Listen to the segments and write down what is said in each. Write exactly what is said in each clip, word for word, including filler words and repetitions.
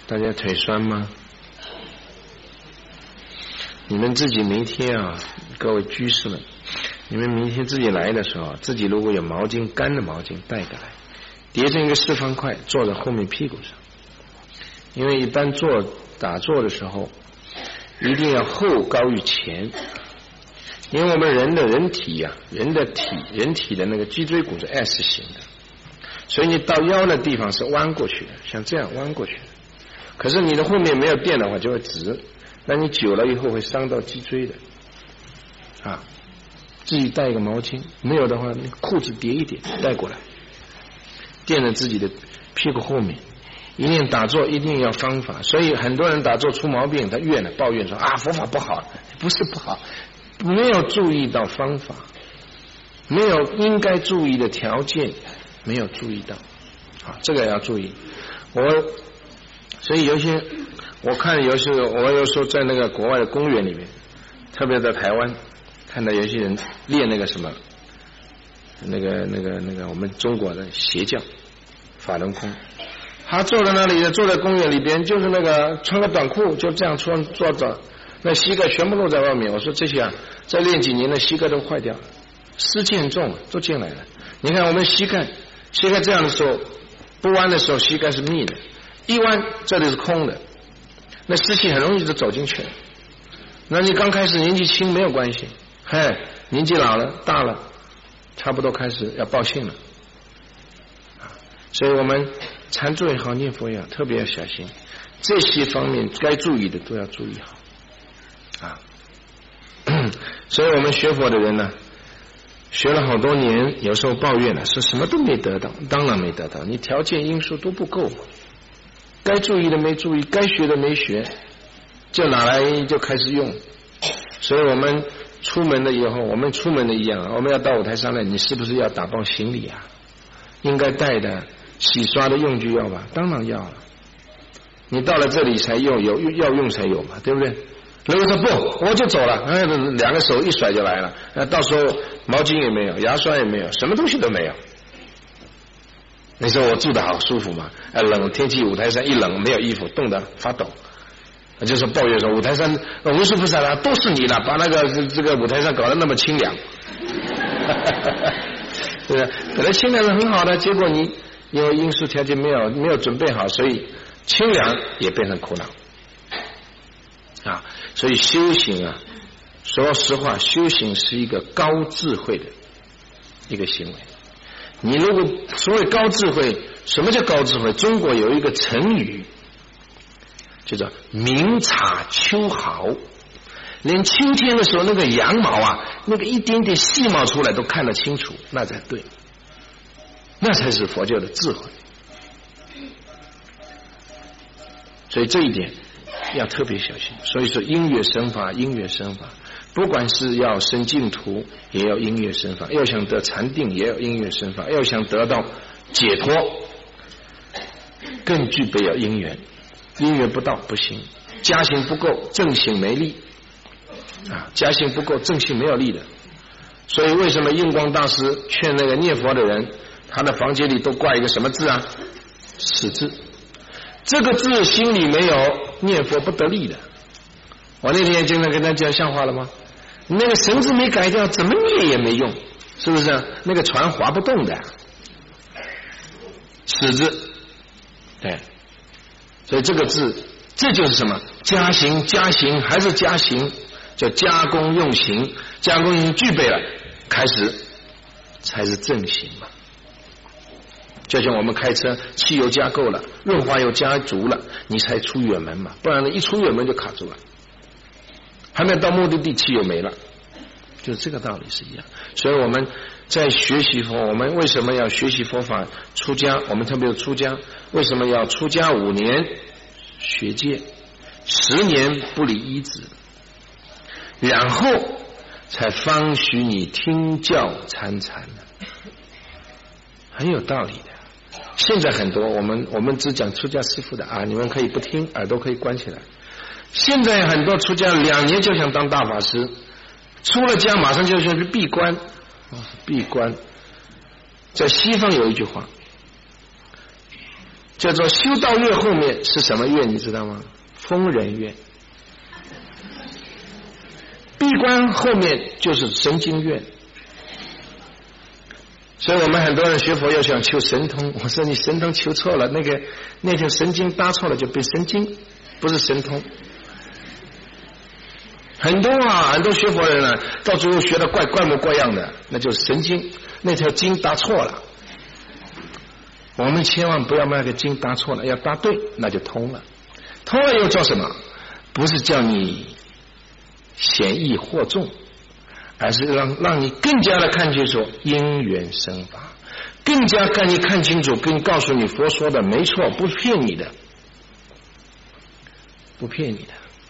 大家腿酸吗？你们自己明天啊，各位居士们，你们明天自己来的时候，自己如果有毛巾，干的毛巾带过来，叠成一个四方块，坐在后面屁股上。因为一般做打坐的时候，一定要后高于前，因为我们人的人体呀、啊，人的体人体的那个脊椎骨是 S 型的，所以你到腰的地方是弯过去的，像这样弯过去的。可是你的后面没有垫的话就会直，那你久了以后会伤到脊椎的啊。自己带一个毛巾，没有的话你裤子叠一叠带过来，垫在自己的屁股后面。一定打坐一定要方法，所以很多人打坐出毛病，他怨了抱怨说啊佛法不好，不是不好，没有注意到方法，没有应该注意的条件，没有注意到啊，这个要注意。我所以有些我看有些我有时候在那个国外的公园里面，特别在台湾看到有些人练那个什么那个那个那个我们中国的邪教法轮功，他坐在那里，坐在公园里边，就是那个穿个短裤就这样穿坐着，那膝盖全部露在外面。我说这些啊，再练几年的膝盖都坏掉了，湿气很重都进来了。你看我们膝盖，膝盖这样的时候，不弯的时候膝盖是密的，一弯这里是空的，那湿气很容易就走进去了。那你刚开始年纪轻没有关系，嗨，年纪老了大了，差不多开始要报信了。所以我们禅坐也好，念佛也好，特别要小心，这些方面该注意的都要注意好啊。所以我们学佛的人呢，学了好多年，有时候抱怨了，说什么都没得到，当然没得到，你条件因素都不够，该注意的没注意，该学的没学，就拿来就开始用。所以我们出门了以后，我们出门的一样，我们要到五台山来，你是不是要打包行李啊？应该带的洗刷的用具要吧？当然要了。你到了这里才用，有要用才有嘛，对不对？如果说不，我就走了，哎，两个手一甩就来了，那到时候毛巾也没有，牙刷也没有，什么东西都没有。你说我住得好舒服嘛？哎，冷天气五台山一冷，没有衣服，冻得发抖。就是抱怨说五台山无师菩萨啦，都是你了，把那个这个五台山搞得那么清凉。对吧？本来清凉是很好的，结果你因为因素条件没有没有准备好，所以清凉也变成苦恼啊。所以修行啊，说实话，修行是一个高智慧的一个行为。你如果所谓高智慧，什么叫高智慧？中国有一个成语，就叫明察秋毫。连秋天的时候那个羊毛啊，那个一点点细毛出来都看得清楚，那才对，那才是佛教的智慧。所以这一点要特别小心。所以说音乐生法，音乐生法，不管是要生净土，也要音乐生法；要想得禅定，也要音乐生法；要想得到解脱，更具备要因缘。因缘不到不行，家行不够，正行没力。啊，家性不够，正性没有力的。所以为什么印光大师劝那个念佛的人，他的房间里都挂一个什么字啊？死字。这个字心里没有，念佛不得力的。我那天经常跟他讲像话了吗？那个绳子没改掉，怎么念也没用，是不是？那个船划不动的。死字，对。所以这个字，这就是什么？加行，加行，还是加行。叫加工用行，加工用行具备了，开始才是正行嘛。就像我们开车，汽油加够了，润滑油加足了，你才出远门嘛，不然呢一出远门就卡住了，还没有到目的地，汽油没了，就是这个道理是一样。所以我们在学习佛，我们为什么要学习佛法？出家，我们特别是出家，为什么要出家五年学戒，十年不离一子？然后才方许你听教参禅的，很有道理的。现在很多我们我们只讲出家师父的啊，你们可以不听，耳朵可以关起来。现在很多出家两年就想当大法师，出了家马上就想去闭关，闭关。在西方有一句话， 叫做修道院后面是什么院？你知道吗？疯人院。闭关后面就是神经院。所以我们很多人学佛要想求神通，我说你神通求错了，那个那条神经搭错了就变神经，不是神通。很多啊，很多学佛人啊，到最后学的怪怪模怪样的，那就是神经，那条经搭错了。我们千万不要把那个经搭错了，要搭对，那就通了。通了又叫什么？不是叫你显易惑众，而是让让你更加的看清楚因缘生法，更加让你看清楚，跟告诉你佛说的没错，不骗你的，不骗你的。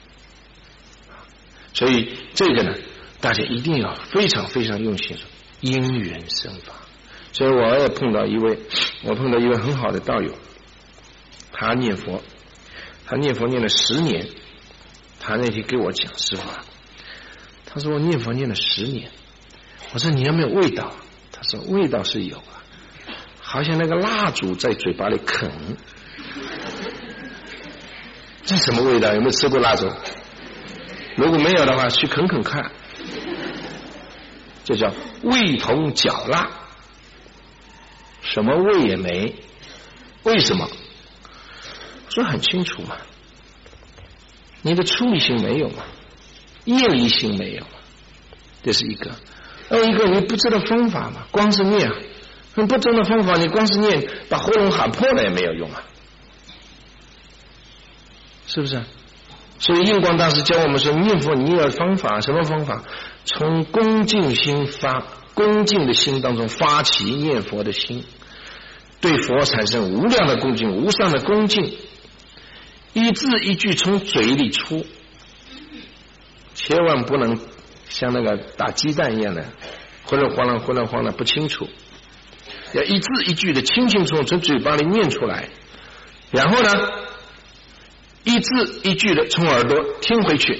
所以这个呢，大家一定要非常非常用心说因缘生法。所以我也碰到一位，我碰到一位很好的道友，他念佛，他念佛念了十年，他那天给我讲师父，他说我念佛念了十年，我说你有没有味道？他说味道是有啊，好像那个蜡烛在嘴巴里啃。这什么味道？有没有吃过蜡烛？如果没有的话，去啃啃看，这叫味同嚼蜡，什么味也没。为什么？说很清楚嘛，你的出离心没有嘛，业离心没有嘛，这是一个。二一个你不知道方法嘛，光是念，你不知道方法，你光是念，把喉咙喊破了也没有用啊，是不是？所以印光大师教我们说，念佛你要方法，什么方法？从恭敬心发，恭敬的心当中发起念佛的心，对佛产生无量的恭敬，无上的恭敬，一字一句从嘴里出，千万不能像那个打鸡蛋一样的混乱慌乱混乱慌乱不清楚，要一字一句的清清楚楚从嘴巴里念出来，然后呢一字一句的从耳朵听回去，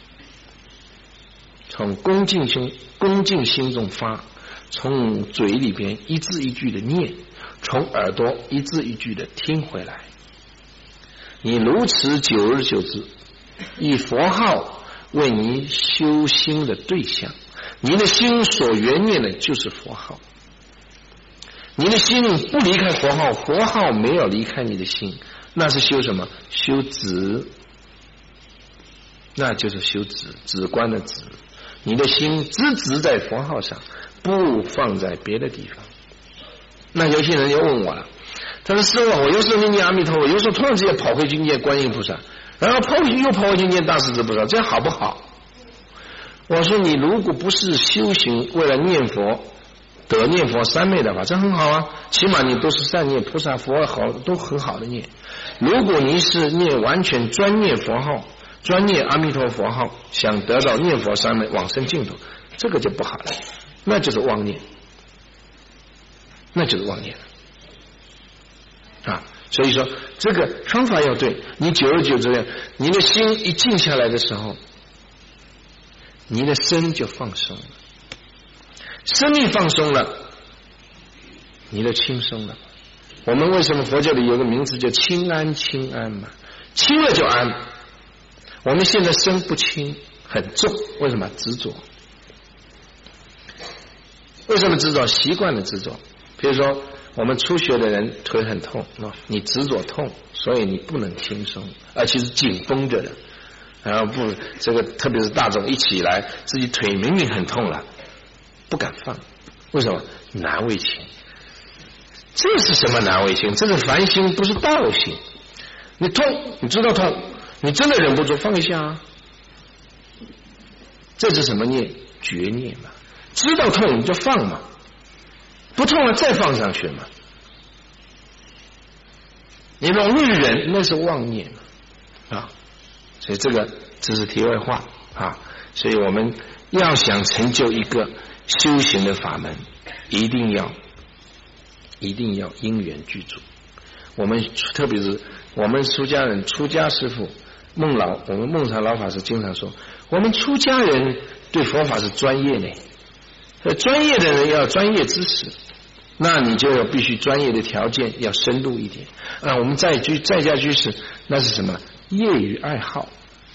从恭敬心恭敬心中发，从嘴里边一字一句的念，从耳朵一字一句的听回来。你如此久而久之，以佛号为你修心的对象，你的心所缘念的就是佛号，你的心不离开佛号，佛号没有离开你的心，那是修什么？修止，那就是修止，止观的止。你的心只止在佛号上，不放在别的地方。那有些人又问我了，他说师父，我有时候念阿弥陀佛，有时候突然之间跑回去念观音菩萨，然后跑回去又跑回去念大势至菩萨，这样好不好？我说你如果不是修行为了念佛得念佛三昧的话，这很好啊，起码你都是善念，菩萨佛好都很好的念。如果你是念完全专念佛号，专念阿弥陀佛号，想得到念佛三昧往生净土，这个就不好了，那就是妄念，那就是妄念啊。所以说这个方法要对，你久而久之，你的心一静下来的时候，你的身就放松了，身一放松了，你就轻松了。我们为什么佛教里有个名字叫轻安轻安嘛？轻了就安。我们现在身不轻，很重，为什么？执着。为什么执着？习惯了执着。比如说我们初学的人腿很痛，你执着痛，所以你不能轻松，而且是紧绷着的，然后不这个特别是大众一起来，自己腿明明很痛了，不敢放，为什么？难为情。这是什么难为情？这是凡心，不是道心。你痛，你知道痛，你真的忍不住放一下啊，这是什么念？觉念嘛。知道痛你就放嘛，不痛了再放上去嘛。你容易忍，那是妄念嘛啊。所以这个这是题外话啊。所以我们要想成就一个修行的法门，一定要一定要因缘具足。我们特别是我们出家人，出家师父孟老，我们孟禅老法师经常说，我们出家人对佛法是专业的，专业的人要专业知识， 那你就有必须专业的条件，要深入一点。啊，我们在居在家居士那是什么？业余爱好。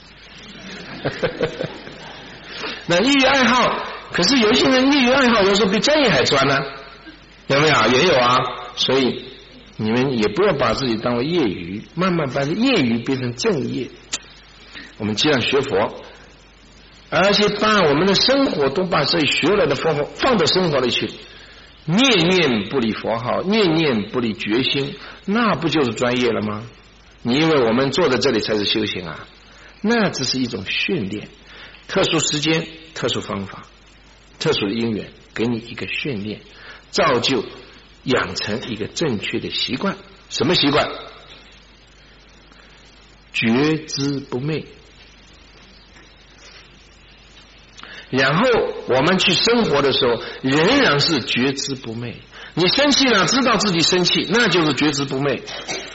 那业余爱好，可是有些人业余爱好有时候比专业还专呢，有没有？也有啊。所以你们也不要把自己当为业余，慢慢把业余变成正业。我们既然学佛，而且把我们的生活都把这学来的佛法放到生活里去，念念不离佛号，念念不离决心，那不就是专业了吗？你因为我们坐在这里才是修行啊，那只是一种训练，特殊时间、特殊方法、特殊的因缘，给你一个训练，造就养成一个正确的习惯。什么习惯？觉知不昧。然后我们去生活的时候，仍然是觉知不昧。你生气了，知道自己生气，那就是觉知不昧。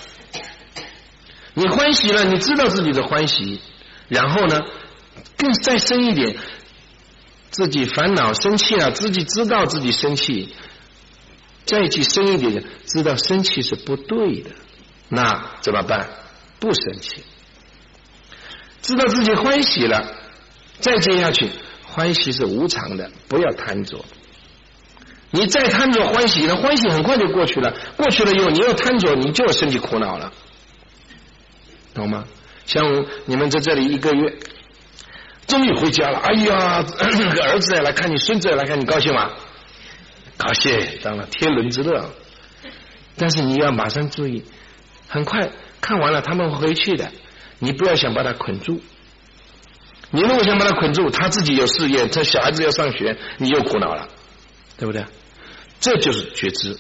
你欢喜了，你知道自己的欢喜，然后呢，更再深一点，自己烦恼生气了，自己知道自己生气，再去深一点，知道生气是不对的，那怎么办？不生气。知道自己欢喜了，再接下去，欢喜是无常的，不要贪着。你再贪着欢喜了，欢喜很快就过去了，过去了以后你又贪着，你就有身体苦恼了，懂吗？像你们在这里一个月，终于回家了，哎呀，儿子也来看你，孙子也来看你，高兴吗？高兴，当然天伦之乐。但是你要马上注意，很快看完了他们会回去的，你不要想把他捆住。你如果想把他捆住，他自己有事业，他小孩子要上学，你又苦恼了，对不对？这就是觉知。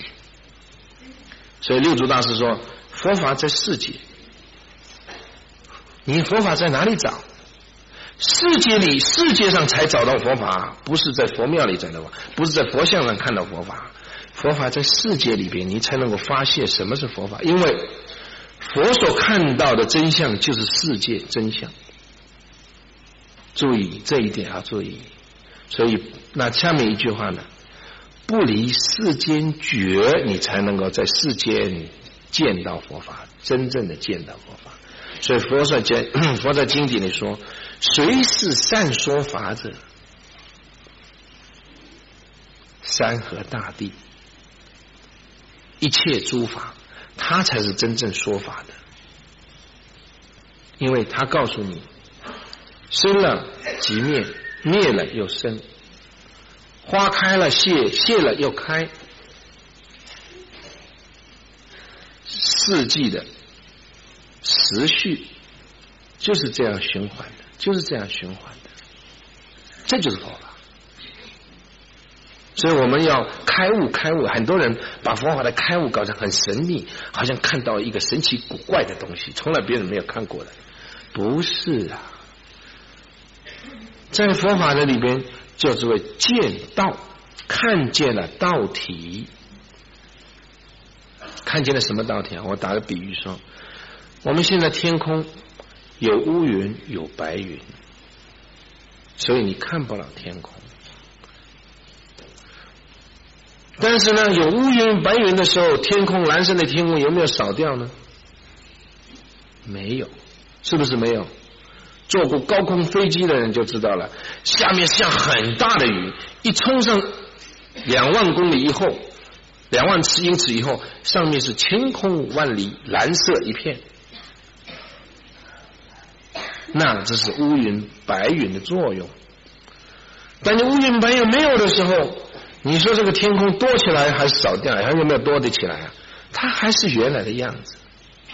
所以六祖大师说，佛法在世界，你佛法在哪里找？世界里，世界上才找到佛法，不是在佛庙里找到，不是在佛像上看到佛法。佛法在世界里边，你才能够发现什么是佛法，因为佛所看到的真相就是世界真相。注意这一点要注意。所以那下面一句话呢，不离世间觉，你才能够在世间见到佛法，真正的见到佛法。所以佛在经佛在经典里说，谁是善说法者？山河大地，一切诸法，他才是真正说法的。因为他告诉你，生了即灭，灭了又生，花开了谢，谢了又开，四季的时序就是这样循环的，就是这样循环的，这就是佛法。所以我们要开悟，开悟。很多人把佛法的开悟搞成很神秘，好像看到一个神奇古怪的东西，从来别人没有看过的。不是啊，在佛法的里边叫做见道，看见了道体。看见了什么道体啊？我打个比喻说，我们现在天空有乌云有白云，所以你看不了天空。但是呢，有乌云白云的时候，天空蓝色的天空有没有扫掉呢？没有，是不是没有？坐过高空飞机的人就知道了，下面下很大的雨，一冲上两万公里以后，两万尺英尺以后，上面是晴空万里，蓝色一片。那这是乌云白云的作用。但你乌云白云没有的时候，你说这个天空多起来还是少掉，还有没有多得起来啊？它还是原来的样子。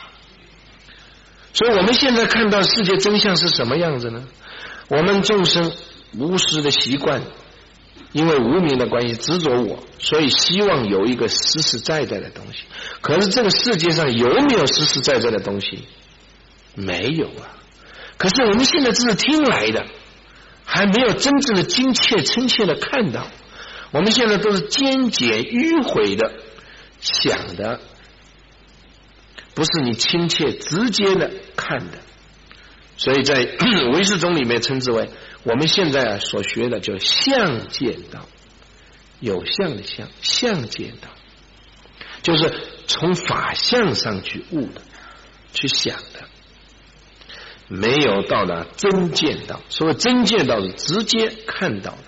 所以我们现在看到世界真相是什么样子呢？我们众生无私的习惯，因为无明的关系执着我，所以希望有一个实实在在的东西。可是这个世界上有没有实实在在的东西？没有啊。可是我们现在只是听来的，还没有真正的精切真切的看到。我们现在都是兼解迂回的想的，不是你亲切直接的看的。所以在唯识宗里面称之为，我们现在所学的叫相见道。 有相的相，相见道，就是从法相上去悟的，去想的，没有到达真见道。所谓真见道是直接看到的，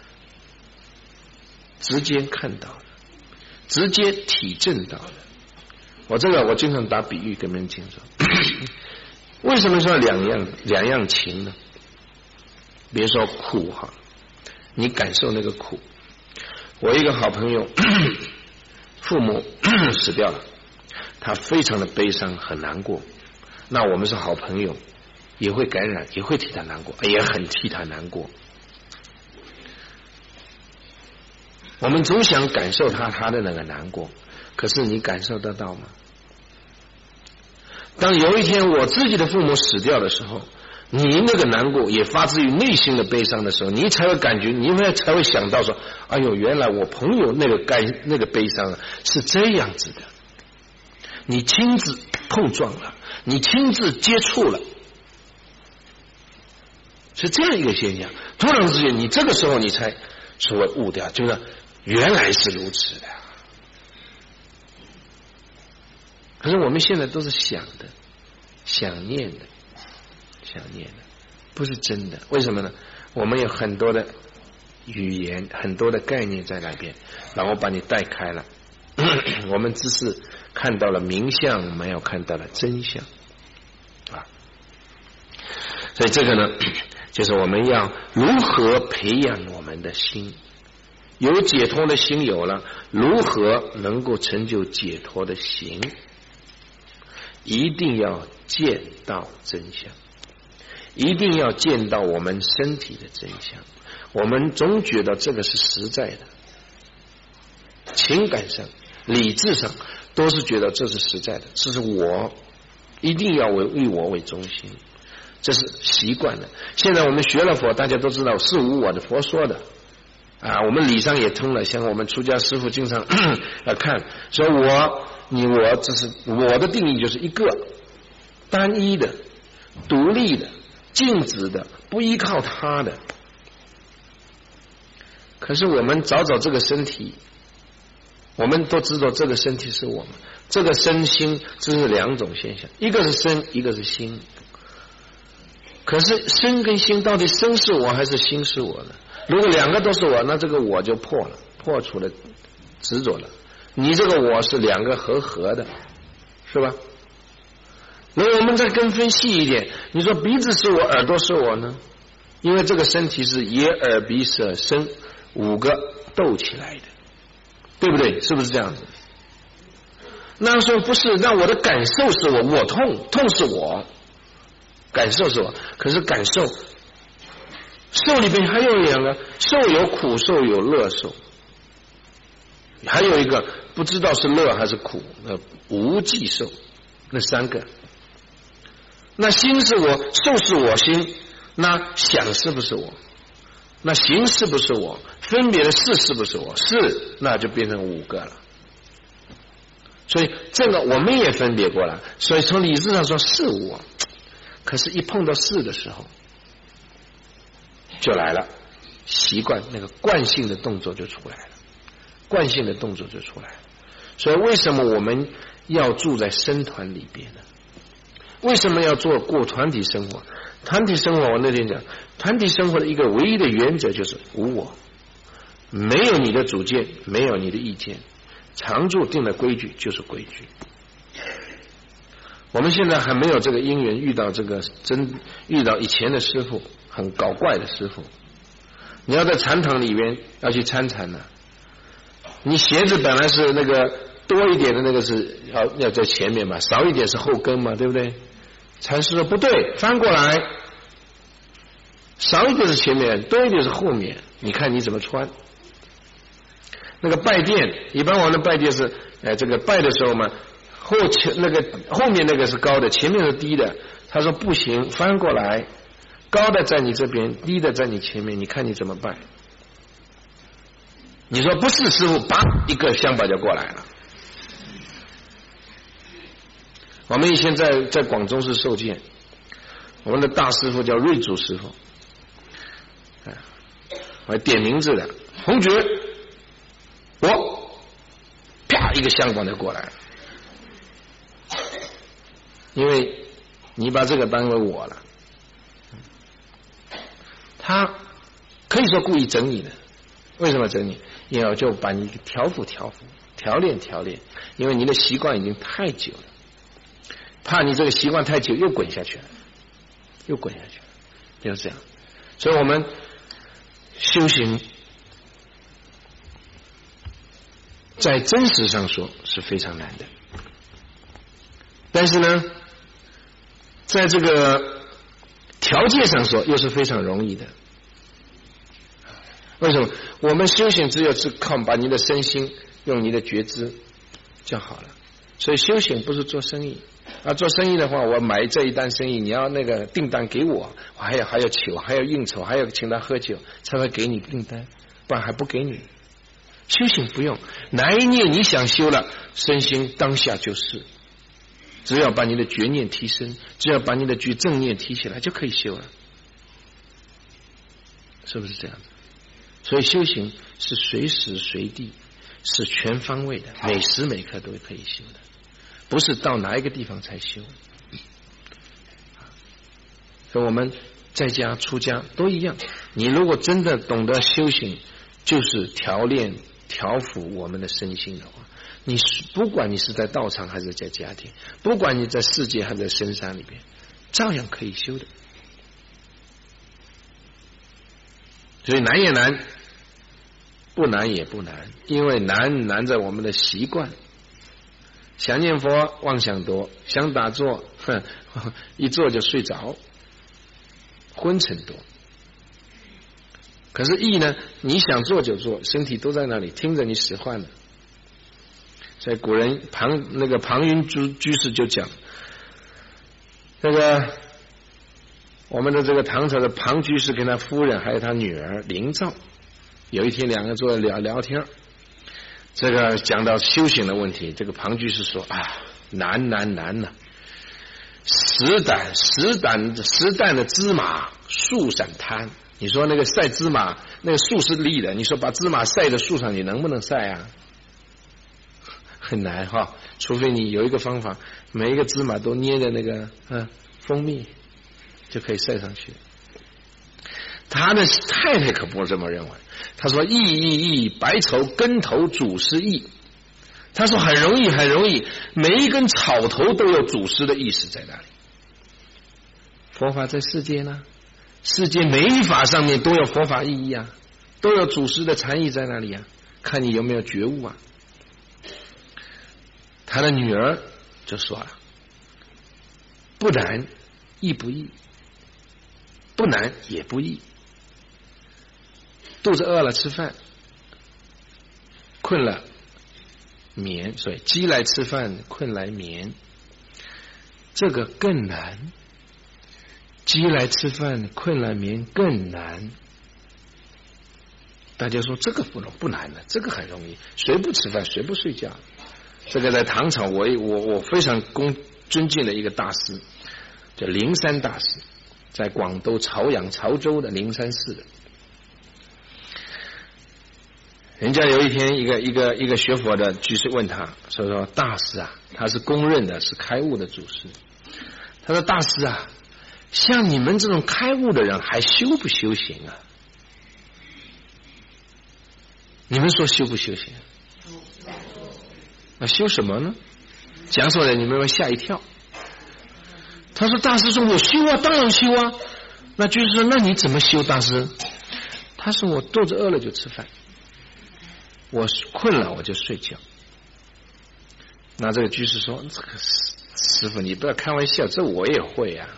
直接看到的，直接体证到的。我这个我经常打比喻跟别人讲说，为什么说两样两样情呢？比如说苦哈，你感受那个苦。我一个好朋友父母死掉了，他非常的悲伤，很难过。那我们是好朋友，也会感染，也会替他难过，也很替他难过。我们总想感受他他的那个难过，可是你感受得到吗？当有一天我自己的父母死掉的时候，你那个难过也发自于内心的悲伤的时候，你才会感觉，你才会想到说，哎呦，原来我朋友那个该那个悲伤是这样子的。你亲自碰撞了，你亲自接触了，是这样一个现象。突然之间，你这个时候你才所谓悟掉，就是原来是如此的。可是我们现在都是想的，想念的，想念的，不是真的。为什么呢？我们有很多的语言，很多的概念在那边，然后把你带开了。我们只是看到了名相，没有看到了真相啊。所以这个呢，就是我们要如何培养我们的心，有解脱的心有了，如何能够成就解脱的行？一定要见到真相，一定要见到我们身体的真相。我们总觉得这个是实在的，情感上、理智上都是觉得这是实在的，这是我，一定要为以我为中心，这是习惯的。现在我们学了佛，大家都知道是无我的，佛说的啊，我们理上也通了。像我们出家师父经常要看，说我。你我只是我的定义就是一个单一的、独立的、静止的，不依靠他的。可是我们找找这个身体，我们都知道这个身体是我们，这个身心这是两种现象，一个是身，一个是心。可是身跟心到底身是我还是心是我呢？如果两个都是我，那这个我就破了，破除了执着了。你这个我是两个合合的，是吧？如果我们再更分细一点，你说鼻子是我，耳朵是我呢？因为这个身体是眼耳鼻舌身五个斗起来的，对不对？是不是这样子？那说不是，那我的感受是我，我痛，痛是我，感受是我。可是感受，受里边还有两个，受有苦受，有乐受。还有一个不知道是乐还是苦，呃，无记受，那三个。那心是我，受是我心，那想是不是我？那行是不是我？分别的事是不是我？是，那就变成五个了。所以这个我们也分别过了。所以从理智上说是我，可是一碰到事的时候，就来了，习惯那个惯性的动作就出来了。惯性的动作就出来了。所以为什么我们要住在僧团里边呢？为什么要做过团体生活？团体生活我那天讲，团体生活的一个唯一的原则就是无我，没有你的主见，没有你的意见，常住定的规矩就是规矩。我们现在还没有这个因缘遇到这个真遇到以前的师父，很搞怪的师父。你要在禅堂里边要去参禅呢、啊，你鞋子本来是那个多一点的那个是要要在前面嘛，少一点是后跟嘛，对不对？禅师说不对，翻过来，少一点是前面，多一点是后面，你看你怎么穿。那个拜殿，一般我们的拜殿是，呃，这个拜的时候嘛，后前那个后面那个是高的，前面是低的。他说不行，翻过来，高的在你这边，低的在你前面，你看你怎么拜。你说不是，师傅，叭一个香把就过来了。我们以前在在广州市受戒，我们的大师傅叫瑞祖师傅，我点名字的，红觉， 我啪一个香光就过来了，因为你把这个当为我了。他可以说故意整你的，为什么整你？因为我就把你调服调服，调练调练，因为你的习惯已经太久了，怕你这个习惯太久又滚下去了，又滚下去了，就是这样。所以我们修行在真实上说是非常难的，但是呢，在这个条件上说又是非常容易的。为什么？我们修行只有是靠把你的身心用你的觉知就好了。所以修行不是做生意啊，做生意的话，我买这一单生意，你要那个订单给我，我还要还要求，还要应酬，还要请他喝酒，才会给你订单，不然还不给你。修行不用，哪一念你想修了，身心当下就是，只要把你的觉念提升，只要把你的觉正念提起来就可以修了，是不是这样的？所以修行是随时随地，是全方位的，每时每刻都可以修的，不是到哪一个地方才修。所以我们在家出家都一样，你如果真的懂得修行，就是调练调伏我们的身心的话，你不管你是在道场还是在家庭，不管你在世界还是在深山里边，照样可以修的。所以难也难，不难也不难，因为难难在我们的习惯。想念佛妄想多，想打坐哼，一坐就睡着，昏沉多。可是意呢，你想做就做，身体都在那里听着你使唤的。所以古人庞那个庞云居居士就讲，那个我们的这个唐朝的庞居士跟他夫人还有他女儿灵照，有一天两个坐聊聊天，这个讲到修行的问题，这个庞居士说啊，难难难呐、啊！十担十担十担的芝麻树上摊，你说那个晒芝麻，那个树是立的，你说把芝麻晒在树上，你能不能晒啊？很难哈，除非你有一个方法，每一个芝麻都捏着那个嗯蜂蜜，就可以晒上去。他的太太可不这么认为，他说意意意，白愁根头祖师意。他说很容易很容易，每一根草头都有祖师的意识在那里。佛法在世界呢，世界每一法上面都有佛法意义啊，都有祖师的禅意在那里啊，看你有没有觉悟啊。他的女儿就说了，不难亦不易，不难也不易。肚子饿了吃饭，困了眠，所以饥来吃饭，困来眠，这个更难。饥来吃饭，困来眠更难。大家说这个不不难的，这个很容易，谁不吃饭谁不睡觉？这个在唐朝我我我非常恭尊敬的一个大师叫灵山大师，在广东潮阳潮州的灵山寺的。人家有一天一个一个一个学佛的居士问他说说大师啊，他是公认的是开悟的祖师，他说大师啊，像你们这种开悟的人还修不修行啊？你们说修不修行？那修什么呢？讲出来你们会吓一跳。他说大师说我修啊，当然修啊。那居士说那你怎么修大师？他说我肚子饿了就吃饭，我困了我就睡觉。那这个居士说这个师父你不要开玩笑，这我也会啊。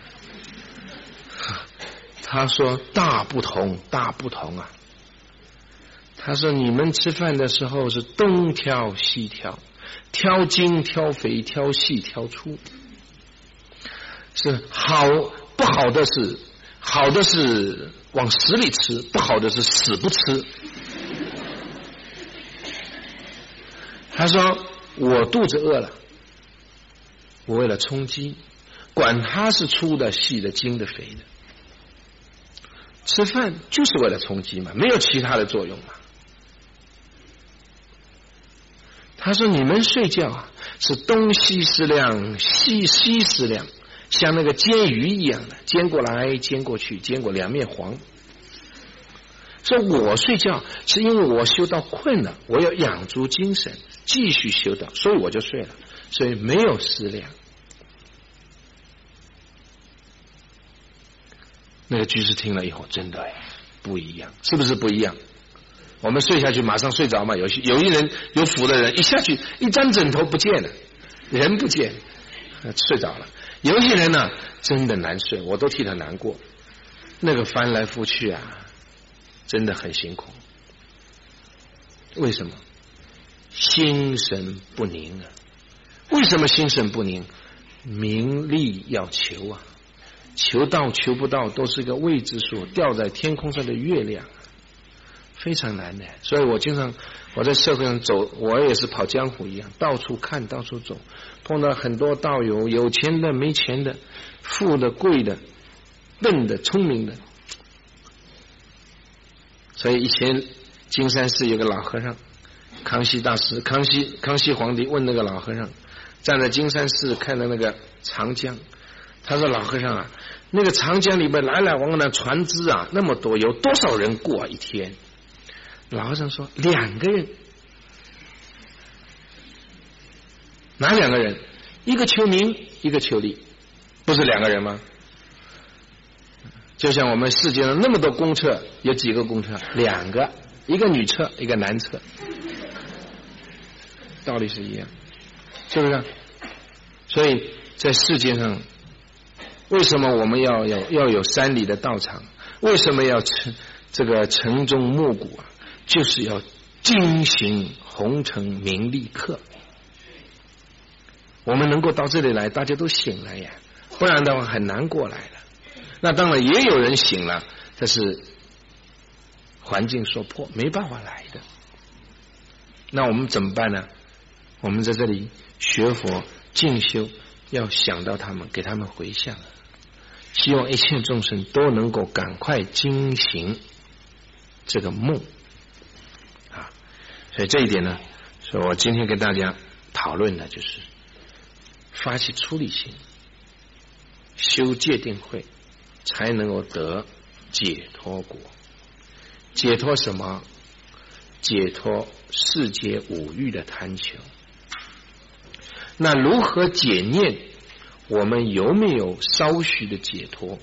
他说大不同大不同啊。他说你们吃饭的时候是东挑西挑，挑精挑肥挑细挑粗，是好不好的是好的是往死里吃，不好的是死不吃。他说我肚子饿了，我为了充饥，管它是粗的细的精的肥的，吃饭就是为了充饥嘛，没有其他的作用嘛。 他说你们睡觉啊是东西思量，西西思量，像那个煎鱼一样的，煎过来煎过去，煎过两面黄。说我睡觉是因为我修到困了，我要养足精神继续修道，所以我就睡了，所以没有思量。那个居士听了以后，真的不一样，是不是不一样？我们睡下去马上睡着嘛，有些有一人有福的人一下去一张枕头不见了，人不见了，睡着了。有些人呢真的难睡，我都替他难过，那个翻来覆去啊真的很辛苦。为什么？心神不宁啊。为什么心神不宁？名利要求啊，求到求不到都是个未知数，掉在天空上的月亮，非常难的。所以我经常我在社会上走，我也是跑江湖一样，到处看到处走，碰到很多道友，有钱的没钱的，富的贵的，笨的聪明的。所以以前金山寺有个老和尚，康熙大师康熙康熙皇帝问那个老和尚，站在金山寺看到那个长江，他说老和尚啊，那个长江里边来来往往的船只啊那么多，有多少人过、啊、一天？老和尚说两个人。哪两个人？一个求名，一个求利，不是两个人吗？就像我们世界上那么多公厕，有几个公厕？两个，一个女厕，一个男厕，道理是一样，是不是？所以在世界上，为什么我们要有要有山里的道场？为什么要城这个城中暮鼓啊？就是要精行红尘名利客。我们能够到这里来，大家都醒了呀，不然的话很难过来的。那当然也有人醒了，这是环境所迫，没办法来的。那我们怎么办呢？我们在这里学佛进修，要想到他们，给他们回向，希望一切众生都能够赶快经行这个梦啊。所以这一点呢，所以我今天跟大家讨论的就是发起出离心，修戒定慧，才能够得解脱果。解脱什么？解脱世界五欲的贪求。那如何解念？我们有没有稍许的解脱？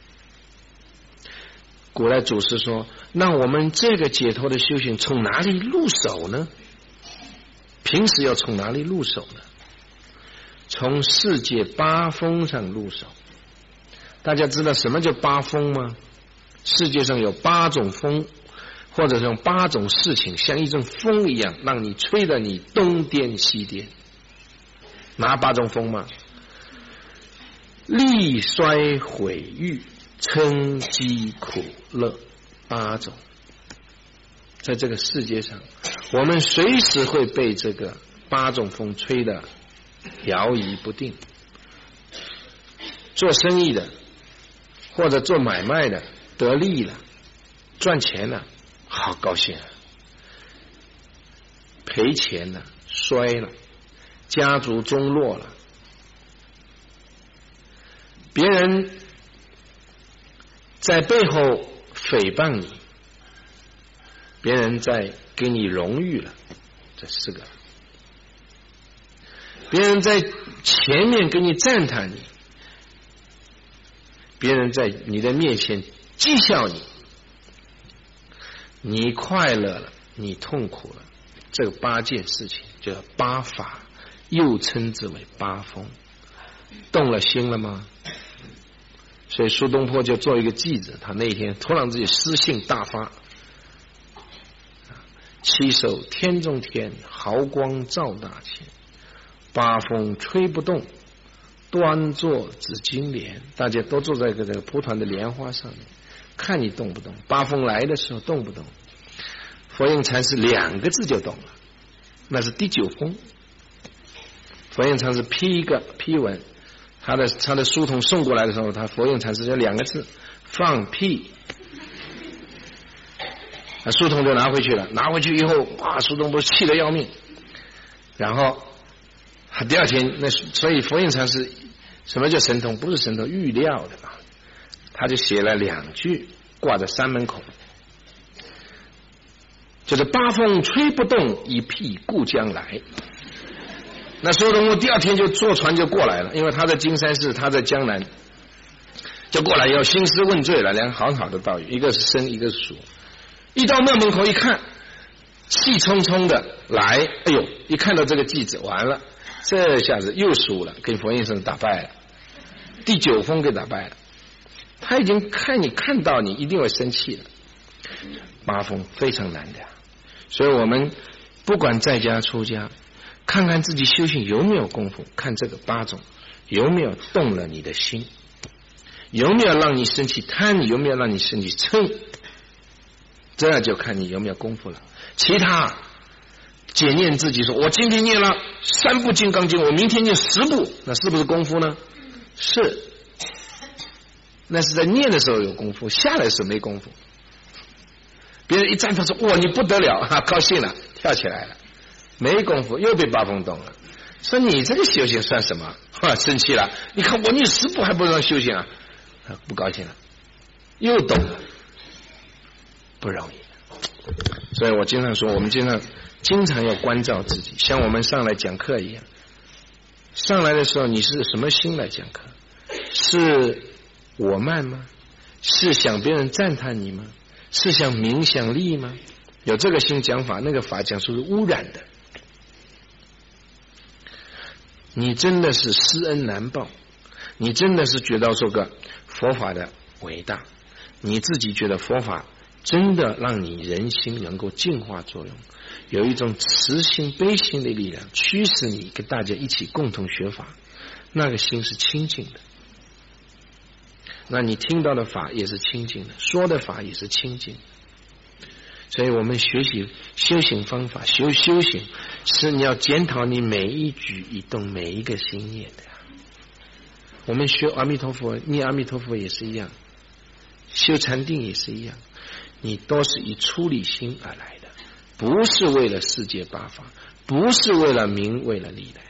古来祖师说，那我们这个解脱的修行从哪里入手呢？平时要从哪里入手呢？从世界八风上入手。大家知道什么叫八风吗？世界上有八种风，或者是用八种事情，像一阵风一样，让你吹得你东颠西颠。哪八种风吗？利衰毁誉，嗔饥苦乐，八种。在这个世界上，我们随时会被这个八种风吹得摇移不定。做生意的或者做买卖的得利了，赚钱了，好高兴啊；赔钱了，衰了，家族中落了，别人在背后诽谤你，别人在给你荣誉了，这四个；别人在前面给你赞叹你，别人在你的面前讥笑你，你快乐了，你痛苦了，这八件事情叫八法，又称之为八风。动了心了吗？所以苏东坡就做一个记子，他那天突然自己诗性大发，七手天中天，毫光照大千，八风吹不动，端坐紫金莲。大家都坐在一个这个蒲团的莲花上面，看你动不动。八风来的时候动不动？佛印禅师两个字就动了，那是第九风。佛印禅师批一个批文，他的他的书童送过来的时候，他佛印禅师就两个字：放屁。那书童就拿回去了，拿回去以后，哇，苏东坡气得要命。 然后他第二天那所以佛印禅是什么叫神通？不是神通，预料的嘛。他就写了两句挂在山门口，就是八风吹不动，一屁故将来。那所有的我第二天就坐船就过来了，因为他在金山寺，他在江南，就过来要兴师问罪了，两个很好的道友，一个是生，一个是熟。一到庙门口一看，气冲冲的来，哎呦，一看到这个记子，完了，这下子又输了，跟佛印僧打败了，第九风给打败了。他已经看你看到你一定会生气了，八风非常难的，所以我们不管在家出家，看看自己修行有没有功夫，看这个八种有没有动了你的心，有没有让你生气贪，有没有让你生气嗔，这样就看你有没有功夫了。其他检验自己说，我今天念了三部金刚经，我明天念十部，那是不是功夫呢？是，那是在念的时候有功夫，下来是没功夫。别人一赞他说，哇，你不得了，哈，高兴了，跳起来了，没功夫，又被八风动了。说你这个修行算什么？哈，生气了，你看我念十部还不让修行啊，不高兴了，又动了，不容易。所以我经常说，我们经常经常要关照自己，像我们上来讲课一样，上来的时候你是什么心来讲课？是我慢吗？是想别人赞叹你吗？是想名想利吗？有这个心讲法，那个法讲述是污染的。你真的是施恩难报，你真的是觉得这个佛法的伟大，你自己觉得佛法真的让你人心能够净化作用，有一种慈心悲心的力量驱使你跟大家一起共同学法，那个心是清净的，那你听到的法也是清净的，说的法也是清净的。所以我们学习修行方法，修修行是你要检讨你每一举一动，每一个心念的。我们学阿弥陀佛，念阿弥陀佛也是一样，修禅定也是一样，你都是以出离心而来的，不是为了世界八法，不是为了名为了利来的。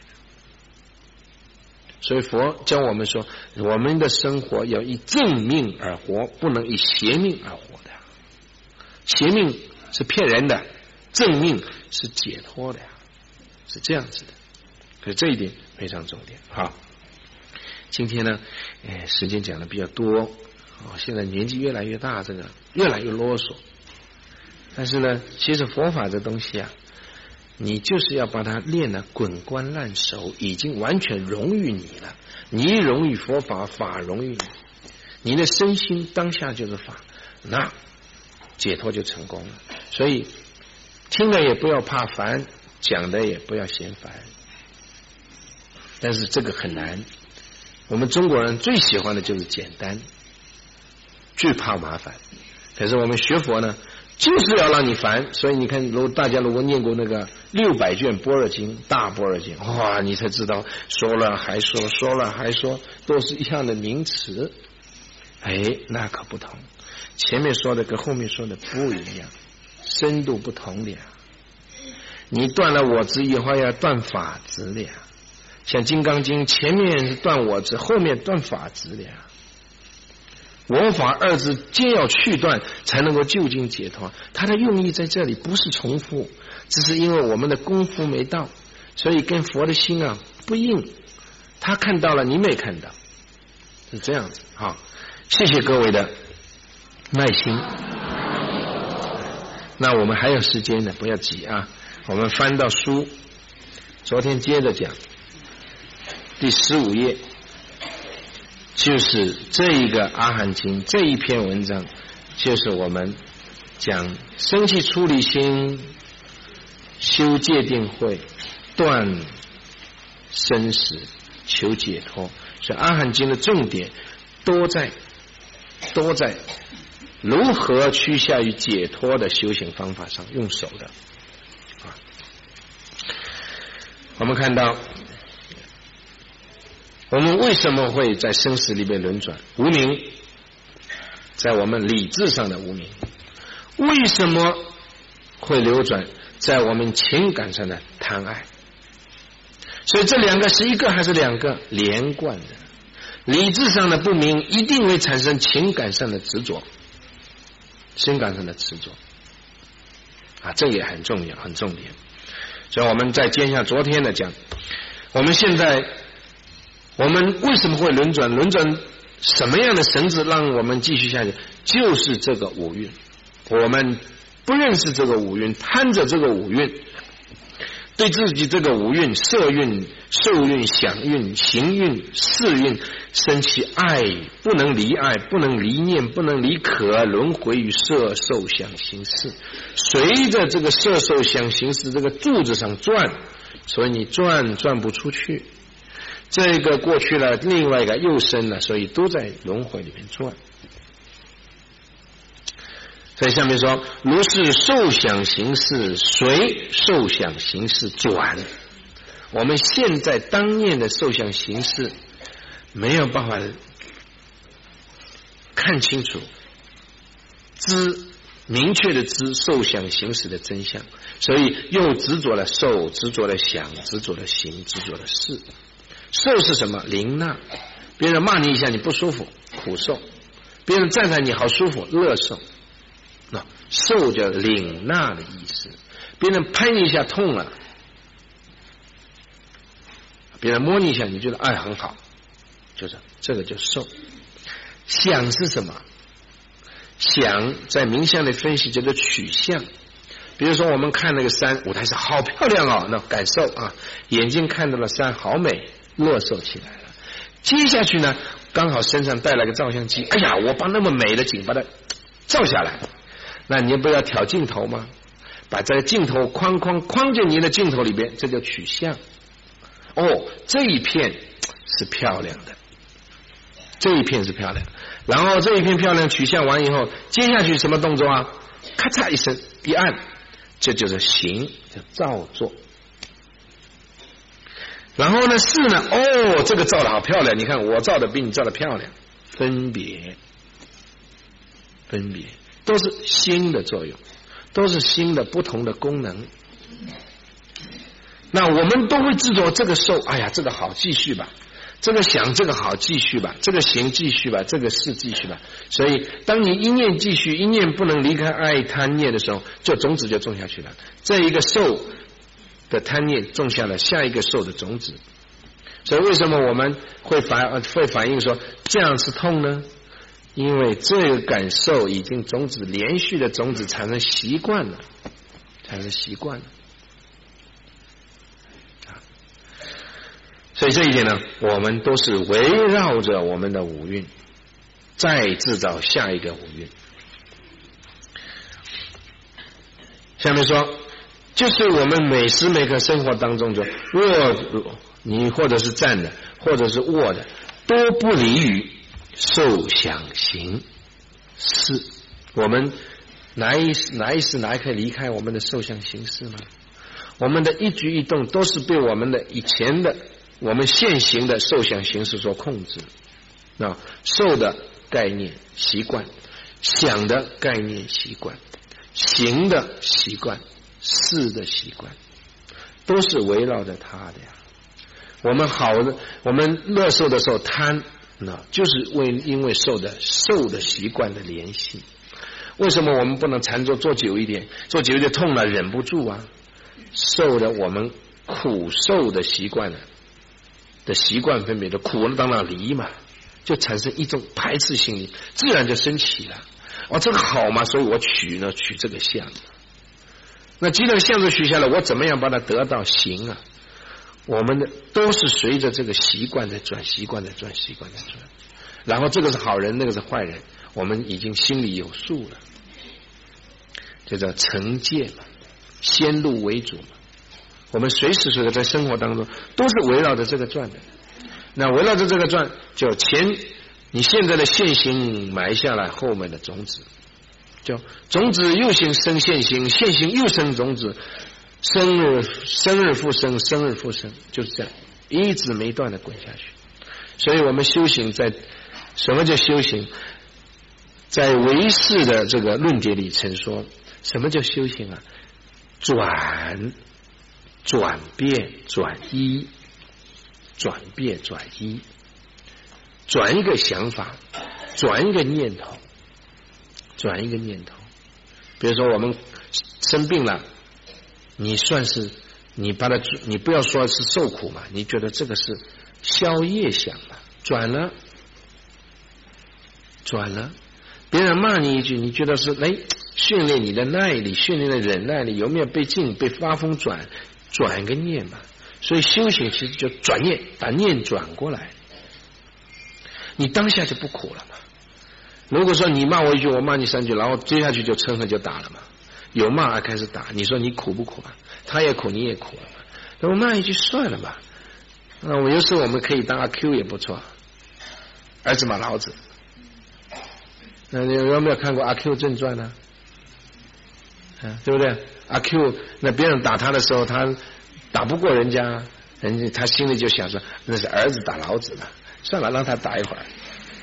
所以佛教我们说，我们的生活要以正命而活，不能以邪命而活的。邪命是骗人的，正命是解脱的，是这样子的。所以这一点非常重点。好，今天呢，哎，时间讲的比较多，哦，现在年纪越来越大，这个越来越啰嗦。但是呢，其实佛法这东西啊，你就是要把它练得滚瓜烂熟，已经完全融于你了。你融于佛法，法融于你，你的身心当下就是法，那解脱就成功了。所以听了也不要怕烦，讲的也不要嫌烦。但是这个很难，我们中国人最喜欢的就是简单，最怕麻烦。可是我们学佛呢，就是要让你烦。所以你看，如果大家如果念过那个六百卷般若经，大般若经，哇，你才知道说了还说，说了还说，都是一样的名词。哎，那可不同，前面说的跟后面说的不一样，深度不同的呀。你断了我执以后要断法执的呀，像金刚经前面是断我执，后面断法执的呀。我法二字皆要去断，才能够究竟解脱。它的用意在这里，不是重复，只是因为我们的功夫没到，所以跟佛的心啊不应。他看到了，你没看到，是这样子。好，谢谢各位的耐心。那我们还有时间呢，不要急啊。我们翻到书，昨天接着讲第十五页。就是这一个阿含经这一篇文章，就是我们讲生气出离心，修戒定慧，断生死，求解脱。所以阿含经的重点多在多在如何趋向于解脱的修行方法上用手的。啊，我们看到我们为什么会在生死里面轮转？无明，在我们理智上的无明。为什么会流转？在我们情感上的贪爱。 所以这两个是一个还是两个？连贯的。理智上的不明一定会产生情感上的执着，情感上的执着啊，这也很重要，很重点。所以我们再接下昨天的讲，我们现在我们为什么会轮转？轮转什么样的绳子让我们继续下去？就是这个五蕴。我们不认识这个五蕴，贪着这个五蕴，对自己这个五蕴色蕴、受蕴、想蕴、行蕴、识蕴生起爱，不能离爱，不能离念，不能离可，轮回于色受想行识，随着这个色受想行识这个柱子上转，所以你转转不出去，这个过去了，另外一个又生了，所以都在轮回里面转。所以下面说，如是受想行识随受想行识转。我们现在当念的受想行识没有办法看清楚知明确的知受想行识的真相，所以又执着了受，执着了想，执着了行，执着了识。受是什么？凌纳。别人骂你一下你不舒服，苦受；别人赞叹你好舒服，乐受。那受叫领纳的意思，别人拍你一下痛了，别人摸你一下你觉得哎很好，就是这个叫受。想是什么？想在冥想的分析叫做取向。比如说我们看那个山，舞台上好漂亮哦，那感受啊，眼睛看到了山好美，乐受起来了。接下去呢，刚好身上带了个照相机，哎呀，我把那么美的景把它照下来。那你不要调镜头吗？把这个镜头框框框进你的镜头里边，这叫取向。哦，这一片是漂亮的，这一片是漂亮，然后这一片漂亮取向完以后，接下去什么动作啊？咔嚓一声一按，这就是行，叫照做。然后呢是呢，哦，这个照的好漂亮，你看我照的比你照的漂亮，分别，分别。都是心的作用，都是心的不同的功能。那我们都会执着这个受，哎呀，这个好继续吧，这个想这个好继续吧，这个行继续吧，这个事继续吧。所以当你一念继续，一念不能离开爱贪念的时候，就种子就种下去了。这一个受的贪念种下了下一个受的种子。所以为什么我们会反会反映说这样是痛呢？因为这个感受已经种子连续的种子产生习惯了，产生习惯了。所以这一点呢，我们都是围绕着我们的五蕴，再制造下一个五蕴。下面说，就是我们每时每刻生活当中，就卧，你或者是站的，或者是卧的，都不离于受想行识。我们哪一哪一时哪一刻离开我们的受想行识吗？我们的一举一动都是被我们的以前的我们现行的受想行识所控制。那受的概念习惯，想的概念习惯，行的习惯，事的习惯，都是围绕着它的呀。我们好的，我们乐受的时候贪，那就是为因为受的受的习惯的联系。为什么我们不能禅坐坐久一点？坐久一点痛了忍不住啊！受的我们苦受的习惯了的习惯分别的苦了当然离嘛，就产生一种排斥心理，自然就升起了。哦，这个好嘛，所以我取呢取这个相。那既然相子取下来，我怎么样把它得到行啊？我们的都是随着这个习惯在转，习惯在转，习惯在转。然后这个是好人，那个是坏人，我们已经心里有数了，这叫成戒嘛，先入为主嘛。我们随时随地在生活当中都是围绕着这个转的。那围绕着这个转，就前你现在的现行埋下来后面的种子，就种子又生生现行，现行又生种子，生日生日复生，生日复生，就是这样一直没断的滚下去。所以我们修行在什么叫修行？在唯识的这个论点里曾说，什么叫修行啊？转转变转依转变转移，转一个想法，转一个念头，转一个念头。比如说我们生病了，你算是你把它，你不要说是受苦嘛，你觉得这个是消业想了，转了，转了。别人骂你一句，你觉得是哎，训练你的耐力，训练的忍耐力，有没有被进被发疯转？转个念吧。所以修行其实就转念，把念转过来，你当下就不苦了嘛。如果说你骂我一句，我骂你三句，然后接下去就嗔恨就打了嘛，有骂而开始打，你说你苦不苦啊？他也苦，你也苦了嘛。那我骂一句算了吧。那我有时候我们可以当阿 Q 也不错，儿子骂老子。那你有没有看过阿 Q 正传呢？啊，对不对？阿 Q 那别人打他的时候，他打不过人家，人家他心里就想说那是儿子打老子了，算了，让他打一会儿，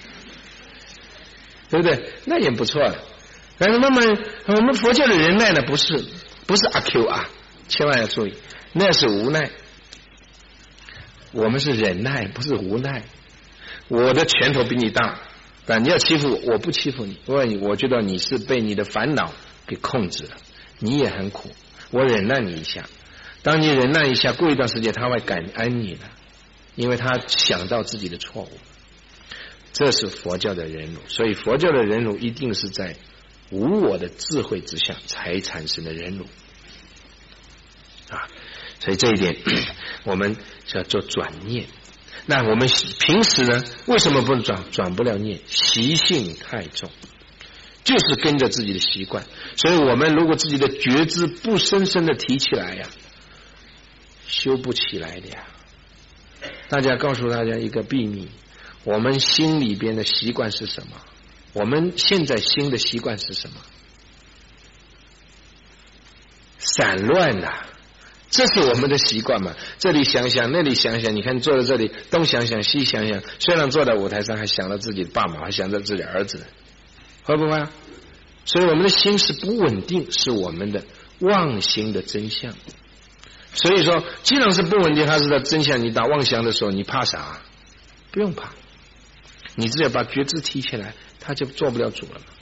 对不对？那也不错的。但是慢慢我们佛教的忍耐呢，不是不是阿 Q 啊，千万要注意，那是无奈。我们是忍耐，不是无奈。我的拳头比你大，但你要欺负我，我不欺负你，因为我觉得你是被你的烦恼给控制了，你也很苦，我忍耐你一下。当你忍耐一下，过一段时间他会感恩你的，因为他想到自己的错误。这是佛教的忍辱，所以佛教的忍辱一定是在无我的智慧之下才产生的忍辱啊。所以这一点我们叫做转念。那我们平时呢，为什么不转转不了念？习性太重，就是跟着自己的习惯。所以我们如果自己的觉知不深深的提起来呀，修不起来的呀。大家告诉大家一个秘密，我们心里边的习惯是什么？我们现在心的习惯是什么？散乱啊，这是我们的习惯嘛。这里想想，那里想想，你看坐在这里，东想想西想想，虽然坐在舞台上还想到自己的爸妈，还想到自己的儿子，会不会啊？所以我们的心是不稳定，是我们的妄心的真相。所以说既然是不稳定，它是在真相，你打妄想的时候你怕啥？不用怕，你只要把觉知提起来，他就做不了主了嘛。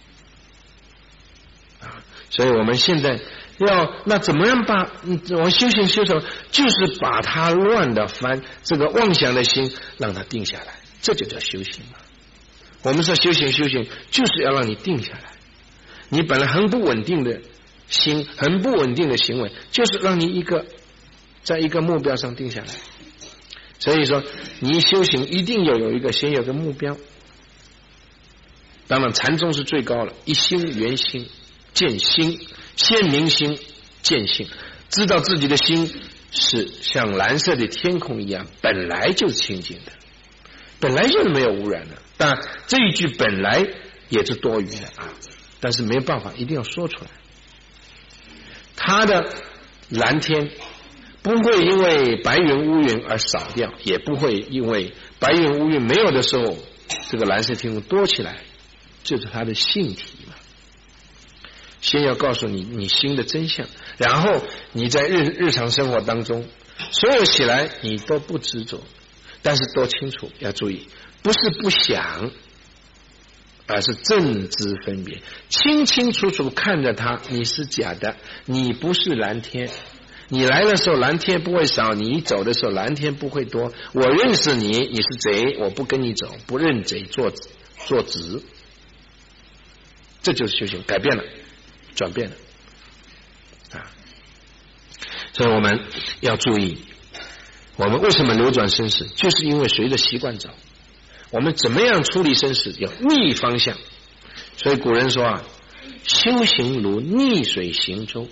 啊，所以我们现在要那怎么样把我们修行修成，就是把它乱的翻这个妄想的心让它定下来，这就叫修行嘛。我们说修行修行就是要让你定下来，你本来很不稳定的心，很不稳定的行为，就是让你一个在一个目标上定下来。所以说你修行一定要有一个先有个目标。当然禅宗是最高了，一心圆心见心，先明心见性，知道自己的心是像蓝色的天空一样，本来就是清净的，本来就是没有污染的。但这一句本来也是多余的啊，但是没有办法，一定要说出来。他的蓝天不会因为白云乌云而少掉，也不会因为白云乌云没有的时候这个蓝色天空多起来，就是它的性体嘛。先要告诉你你心的真相，然后你在日日常生活当中所有起来你都不执着，但是多清楚，要注意，不是不想，而是正知分别，清清楚楚看着它，你是假的，你不是蓝天。你来的时候蓝天不会少，你一走的时候蓝天不会多。我认识你，你是贼，我不跟你走，不认贼做做直，这就是修行，改变了，转变了啊！所以我们要注意，我们为什么流转生死，就是因为随着习惯走。我们怎么样处理生死，要逆方向。所以古人说啊，修行如逆水行舟。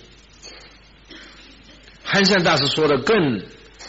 憨山大师说的更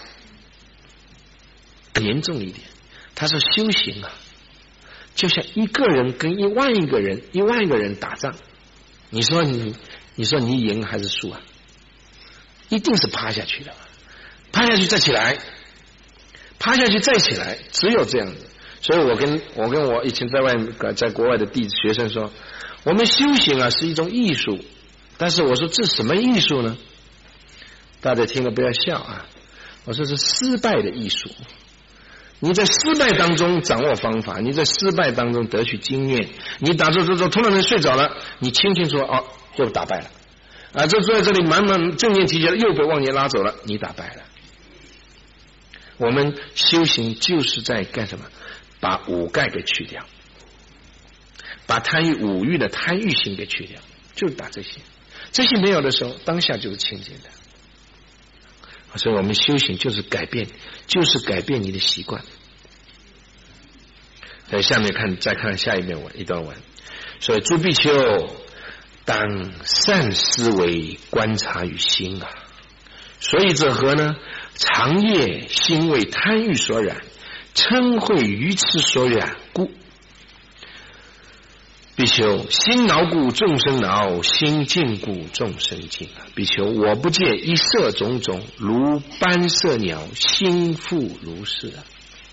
严重一点，他说修行啊，就像一个人跟一万一个人一万个人打仗，你说你你说你赢还是输啊？一定是趴下去的，趴下去再起来，趴下去再起来，只有这样子。所以我跟我跟我以前在外在国外的弟子学生说，我们修行啊是一种艺术，但是我说这什么艺术呢？大家听了不要笑啊！ 我说是失败的艺术。你在失败当中掌握方法，你在失败当中得取经验。你打坐坐坐，突然间睡着了，你轻轻说哦，又打败了。啊，这坐在这里满满正念提起来，又被妄念拉走了，你打败了。我们修行就是在干什么？把五盖给去掉，把贪欲五欲的贪欲心给去掉，就是打这些。这些没有的时候，当下就是清净的。所以我们修行就是改变，就是改变你的习惯。所以下面看，再看下一篇文一段文。所以诸比丘当善思维观察于心啊。所以者何呢？长夜心为贪欲所染，嗔恚愚痴所染故。比丘，心恼故众生恼，心静故众生静啊！比丘，我不见一色种种，如斑色鸟，心复如是啊！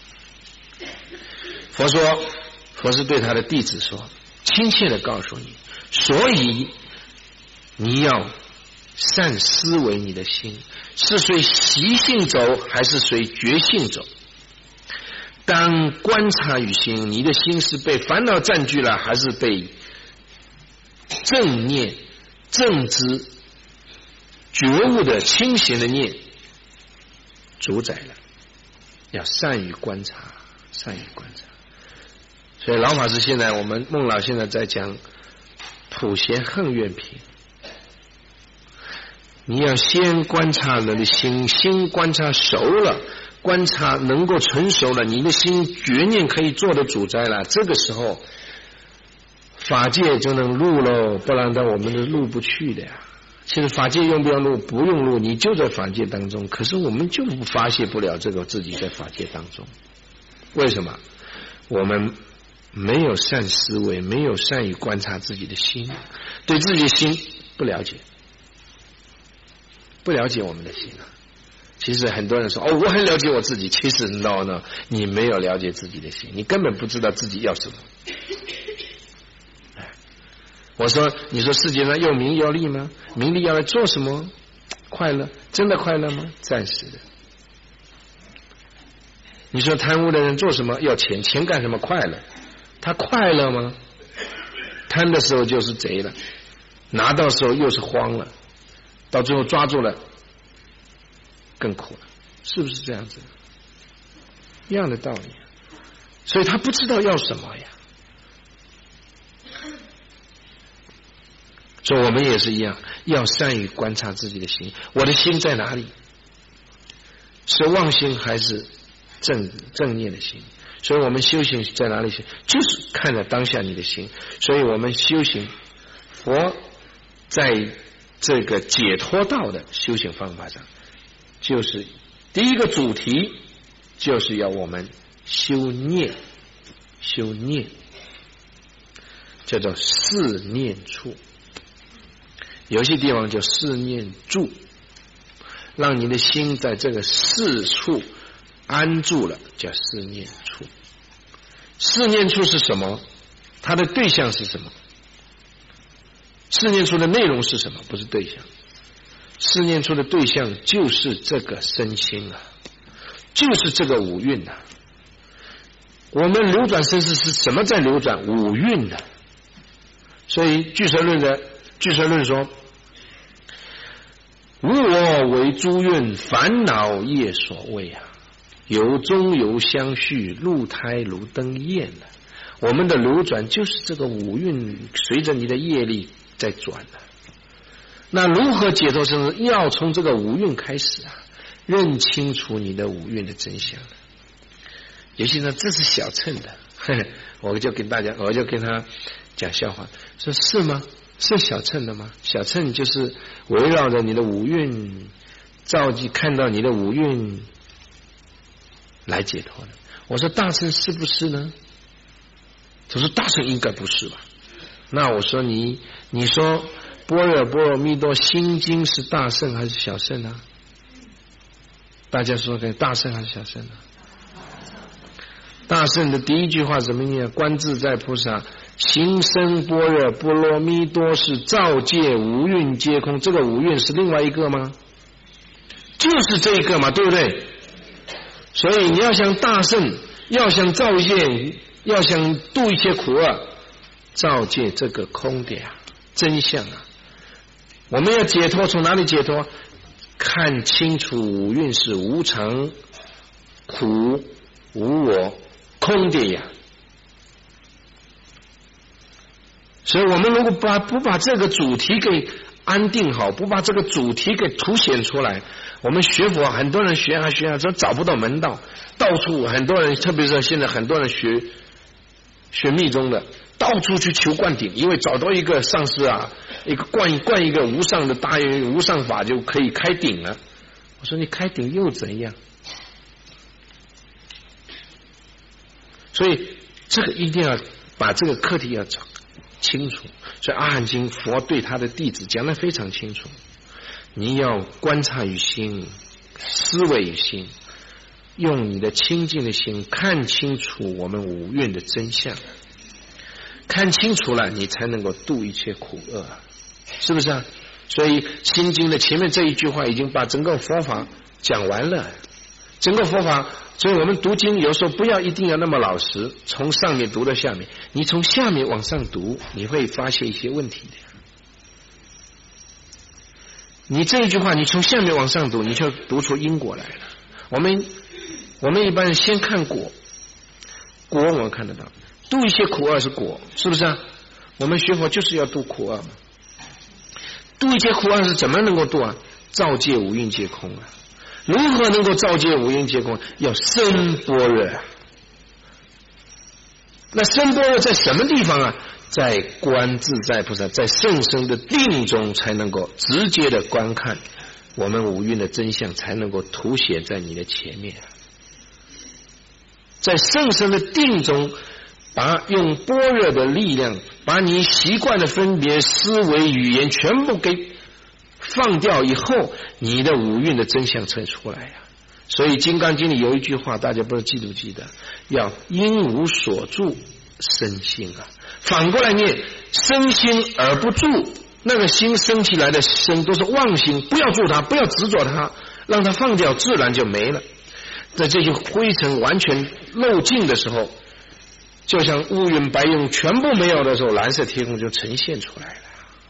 佛说，佛是对他的弟子说，亲切的告诉你，所以你要善思维你的心，是随习性走，还是随觉性走？当观察于心，你的心是被烦恼占据了，还是被正念、正知、觉悟的清闲的念主宰了？要善于观察，善于观察。所以老法师现在，我们孟老现在在讲普贤恨怨品。你要先观察人的心，心观察熟了，观察能够成熟了，你的心觉念可以做的主宰了，这个时候法界就能入喽，不然的我们是入不去的呀。其实法界用不用入？不用入，你就在法界当中，可是我们就不发现不了这个自己在法界当中。为什么？我们没有善思维，没有善于观察自己的心，对自己的心不了解，不了解我们的心啊。其实很多人说哦，我很了解我自己，其实 no no， 你没有了解自己的心，你根本不知道自己要什么。我说，你说世界上要名要利吗？名利要来做什么？快乐，真的快乐吗？暂时的。你说贪污的人做什么？要钱，钱干什么？快乐，他快乐吗？贪的时候就是贼了，拿到时候又是慌了，到最后抓住了更苦了，是不是这样子？一样的道理。所以他不知道要什么呀。所以我们也是一样，要善于观察自己的心，我的心在哪里？是妄心还是正正念的心？所以我们修行在哪里修？就是看着当下你的心。所以我们修行，佛在这个解脱道的修行方法上，就是第一个主题就是要我们修念，修念叫做四念处。有些地方叫四念住，让你的心在这个四处安住了，叫四念处。四念处是什么？它的对象是什么？四念处的内容是什么？不是对象。四念处的对象就是这个身心啊，就是这个五蕴啊。我们流转生死是什么在流转？五蕴啊。所以俱舍论的俱舍论说，无我为诸蕴，烦恼业所谓啊，有中有相续，入胎如灯焰了。我们的流转就是这个五蕴随着你的业力在转了。那如何解脱生死？要从这个五蕴开始啊，认清楚你的五蕴的真相了。有些人这是小乘的，呵呵，我就跟大家，我就跟他讲笑话，说是吗？是小乘的吗？小乘就是围绕着你的五蕴，照记看到你的五蕴来解脱的。我说大乘是不是呢？他说大乘应该不是吧。那我说你你说般若波罗蜜多心经是大乘还是小乘啊？大家说看，大乘还是小乘啊？大乘的第一句话怎么念？观自在菩萨行深般若波罗蜜多是照界五蕴皆空。这个五蕴是另外一个吗？ 就是这个嘛，对不对？所以你要想大圣，要想造业，要想度一切苦厄，造界这个空的啊，真相啊。我们要解脱，从哪里解脱？看清楚五蕴是无常、苦、无我、空的呀。所以我们如果把不把这个主题给安定好，不把这个主题给凸显出来，我们学佛，很多人学啊学啊，说找不到门道，到处很多人，特别是现在很多人学学密宗的，到处去求灌顶，因为找到一个上师啊，一个灌灌一个无上的大无上法就可以开顶了。我说你开顶又怎样？所以这个一定要把这个课题要找清楚。所以阿含经佛对他的弟子讲得非常清楚，你要观察于心，思维于心，用你的清净的心看清楚我们五蕴的真相，看清楚了你才能够度一切苦厄，是不是啊？所以心经的前面这一句话已经把整个佛法讲完了，整个佛法。所以我们读经有时候不要一定要那么老实，从上面读到下面，你从下面往上读，你会发现一些问题的。你这一句话你从下面往上读，你就读出因果来了。我们我们一般先看果，果我们看得到，度一些苦厄是果，是不是啊？我们学佛就是要度苦厄嘛。度一些苦厄是怎么能够度啊？造界五蕴皆空啊。如何能够造界五蕴皆空？要生般若。那生般若在什么地方啊？在观自在菩萨，在甚深的定中才能够直接的观看我们五蕴的真相，才能够凸显在你的前面。在甚深的定中，把用般若的力量，把你习惯的分别思维语言全部给放掉以后，你的五蕴的真相才出来呀、啊。所以《金刚经》里有一句话，大家不知道记不记得？要因无所住生心啊。反过来念，生心而不住，那个心生起来的生都是妄心，不要住它，不要执着它，让它放掉，自然就没了。在这些灰尘完全漏尽的时候，就像乌云白云全部没有的时候，蓝色天空就呈现出来了。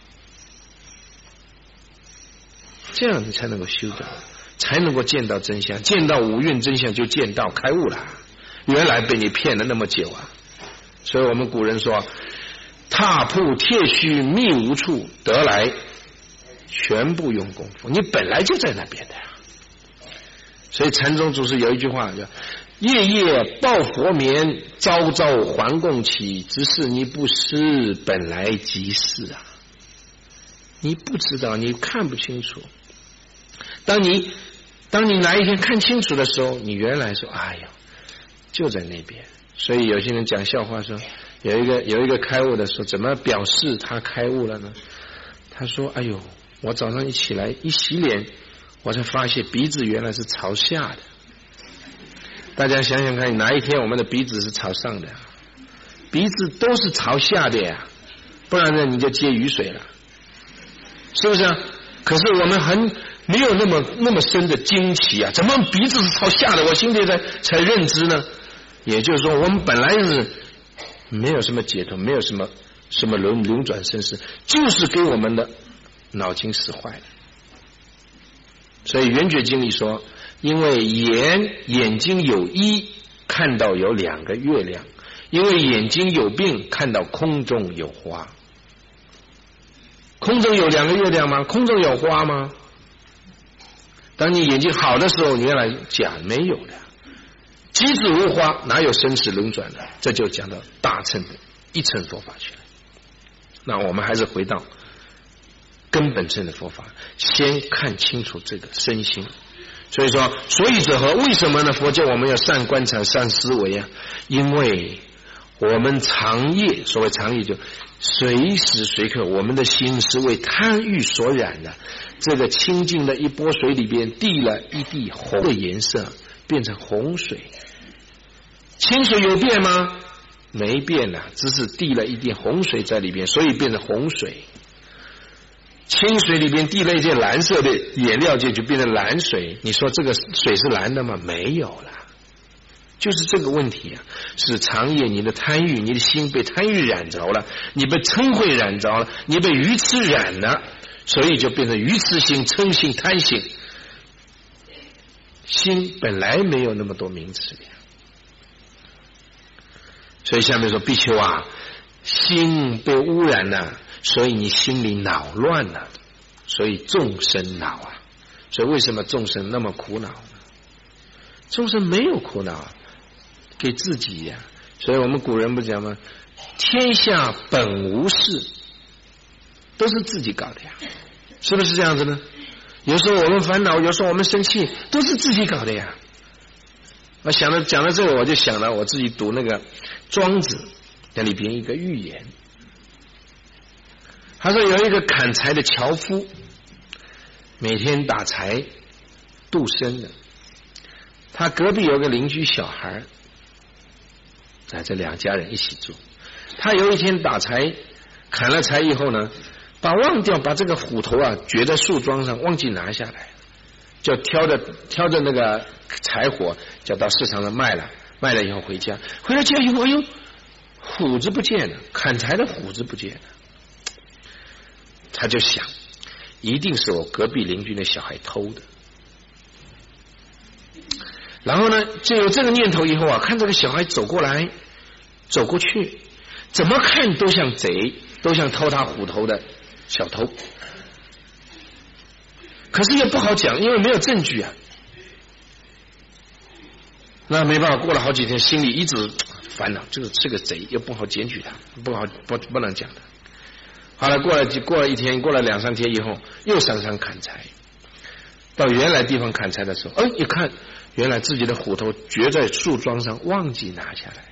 这样你才能够修得，才能够见到真相，见到五蕴真相就见到开悟了。原来被你骗了那么久啊！所以我们古人说，踏铺铁须觅无处，得来全部用功夫，你本来就在那边的呀。所以禅宗祖师有一句话叫夜夜抱佛眠，朝朝还供起，只是你不识本来即是啊。你不知道，你看不清楚。当你当你哪一天看清楚的时候，你原来说哎呀就在那边。所以有些人讲笑话说，有一个有一个开悟的说，怎么表示他开悟了呢？他说哎呦，我早上一起来一洗脸，我才发现鼻子原来是朝下的。大家想想看，哪一天我们的鼻子是朝上的？鼻子都是朝下的呀，不然呢你就接雨水了，是不是啊？可是我们很没有那么那么深的惊奇啊，怎么鼻子是朝下的？我现在才才认知呢。也就是说，我们本来是没有什么解脱，没有什么什么轮流转生死，就是给我们的脑筋使坏了。所以圆觉经里说，因为眼眼睛有一，看到有两个月亮；因为眼睛有病，看到空中有花。空中有两个月亮吗？空中有花吗？当你眼睛好的时候，你原来讲没有的。即使无花，哪有生死轮转的？这就讲到大乘的一乘佛法去了。那我们还是回到根本性的佛法，先看清楚这个身心。所以说，所以者何？为什么呢？佛教我们要善观察、善思维啊？因为我们常夜，所谓常夜就随时随刻，我们的心是为贪欲所染的。这个清净的一波水里边滴了一滴红的颜色，变成洪水。清水有变吗？没变啊，只是滴了一滴洪水在里边，所以变成洪水。 清水里边滴了一件蓝色的颜料剂，就变成蓝水。你说这个水是蓝的吗？没有了。就是这个问题啊，是长夜你的贪欲，你的心被贪欲染着了，你被嗔恚染着了，你被愚痴染了，所以就变成愚痴心、嗔心、贪心。心本来没有那么多名词的，所以下面说比丘啊，心被污染了，所以你心里恼乱了，所以众生恼啊。所以为什么众生那么苦恼呢？众生没有苦恼啊，给自己呀、啊。所以我们古人不讲吗？天下本无事，都是自己搞的呀，是不是这样子呢？有时候我们烦恼，有时候我们生气，都是自己搞的呀。我想到讲到这个，我就想到我自己读那个庄子那里边一个寓言，他说有一个砍柴的樵夫，每天打柴度生的。他隔壁有个邻居小孩，在这两家人一起住。他有一天打柴，砍了柴以后呢，把忘掉把这个斧头啊撅在树桩上，忘记拿下来，就挑着挑着那个柴火，就到市场上卖了。卖了以后回家，回到家以后，哎呦，斧子不见了，砍柴的斧子不见了。他就想，一定是我隔壁邻居的小孩偷的。然后呢，就有这个念头以后啊，看这个小孩走过来走过去，怎么看都像贼，都像偷他斧头的小偷，可是也不好讲，因为没有证据啊。那没办法，过了好几天，心里一直烦恼，这个是个贼，又不好检举他，不好不不能讲的。后来过了过了一天，过了两三天以后，又上山砍柴，到原来地方砍柴的时候，哎，一看原来自己的斧头撅在树桩上，忘记拿下来。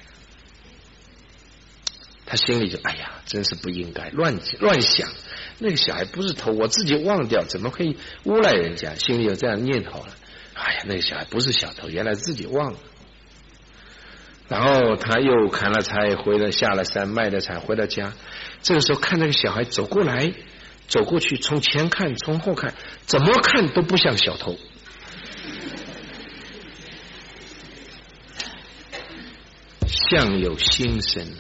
他心里就哎呀，真是不应该，乱乱想，那个小孩不是偷，我自己忘掉，怎么可以诬赖人家？心里有这样念头了。哎呀，那个小孩不是小偷，原来自己忘了。然后他又砍了柴，回了下了山，卖了柴，回到家。这个时候看那个小孩走过来，走过去，从前看，从后看，怎么看都不像小偷。相由心生了。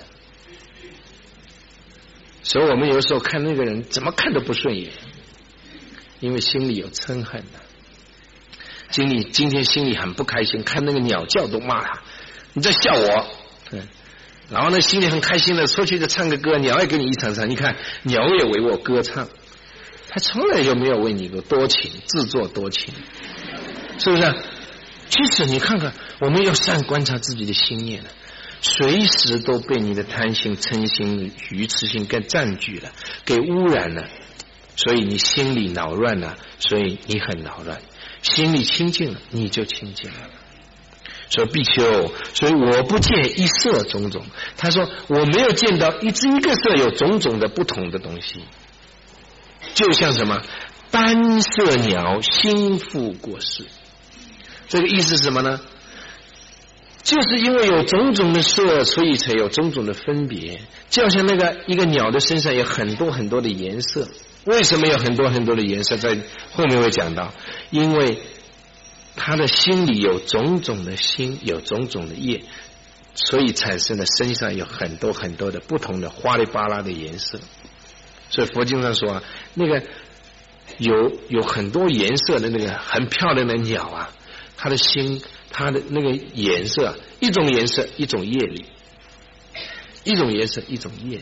所以我们有时候看那个人怎么看都不顺眼，因为心里有嗔恨的。今里今天心里很不开心，看那个鸟叫都骂他，你在笑我。对，然后呢心里很开心的出去就唱个歌，鸟也给你一唱唱，你看鸟也为我歌唱，他从来就没有为你个多情，自作多情，是不是？其实你看看，我们要善观察自己的心念了，随时都被你的贪心、嗔心、愚痴心给占据了，给污染了，所以你心里恼乱了，所以你很恼乱。心里清净了，你就清净了。说比丘，所以我不见一色种种。他说我没有见到一只一个色有种种的不同的东西，就像什么斑色鸟心腹过世。这个意思是什么呢？就是因为有种种的色，所以才有种种的分别。就好像那个一个鸟的身上有很多很多的颜色，为什么有很多很多的颜色？在后面会讲到，因为他的心里有种种的心，有种种的业，所以产生了身上有很多很多的不同的花里巴拉的颜色。所以佛经上说啊，那个有有很多颜色的那个很漂亮的鸟啊，它的心，它的那个颜色，一种颜色一种业力，一种颜色一种业力。